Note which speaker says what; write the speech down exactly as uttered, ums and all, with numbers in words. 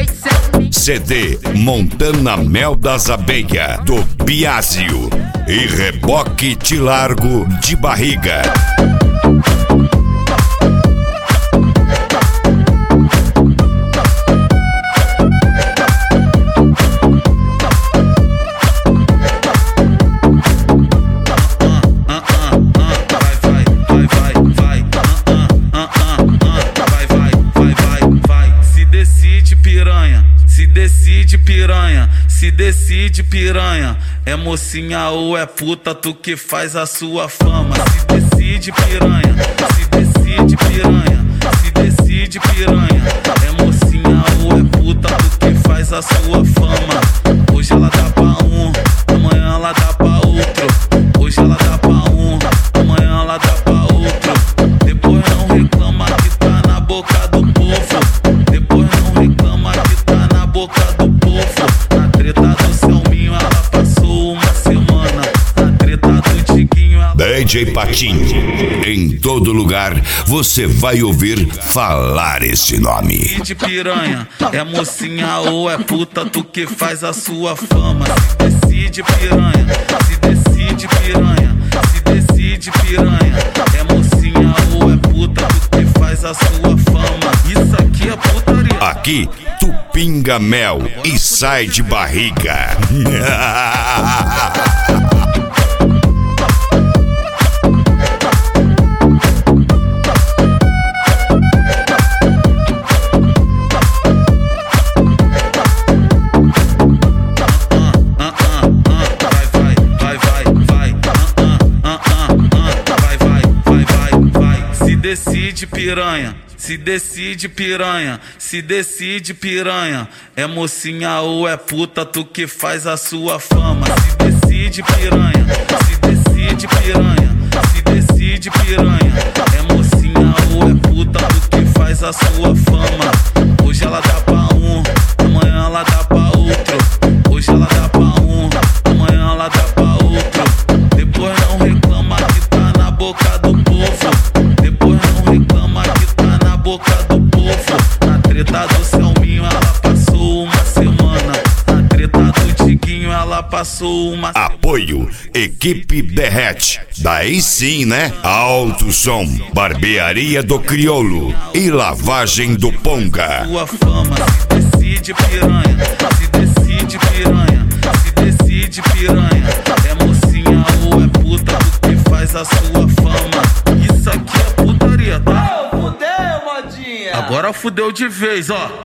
Speaker 1: C D Montana Mel das Abelhas, do Biásio e Reboque Te Largo de Barriga.
Speaker 2: Se decide piranha, se decide piranha, é mocinha ou é puta, tu que faz a sua fama. Se decide piranha, se decide piranha, se decide piranha, é mocinha ou é puta, tu que faz a sua fama. Hoje ela dá pra um, amanhã ela dá pra outro. Hoje ela dá pra um, amanhã ela dá pra outro. Depois não reclama que tá na boca do povo. Depois não reclama que tá na boca do povo. Na treta do Selminho ela passou uma semana. Na treta do Tiquinho ela...
Speaker 1: D J Patinho, em todo lugar você vai ouvir falar esse nome.
Speaker 2: De piranha, é mocinha ou é puta, tu que faz a sua fama. Se decide piranha, se decide piranha, se decide piranha, é mocinha ou é puta, tu que faz a sua fama. Isso aqui é putaria.
Speaker 1: Aqui tu pinga mel e sai de barriga. Se decide piranha, se decide piranha, se decide piranha, é mocinha ou é puta, tu que faz a sua fama. Se decide piranha, se decide piranha, se decide piranha, é mocinha ou é puta, tu que faz a sua fama. Hoje ela dá pra um, amanhã ela dá pra outro. Hoje ela dá pra um, amanhã ela dá pra outro. Depois não reclama que tá na boca do povo. Depois não reclama que tá na boca do povo. Na treta do Selminho ela passou uma semana. Na treta do Tiquinho ela passou uma semana. Apoio Equipe Derrete, daí sim, né? Alto Som, Barbearia do Crioulo e Lavagem do Ponga.
Speaker 2: Sua fama, se decide piranha, se decide piranha, se decide piranha, é mocinha ou é puta, tu que faz a sua fama. Isso aqui é putaria, tá?
Speaker 3: Fudeu, modinha!
Speaker 2: Agora fudeu de vez, ó.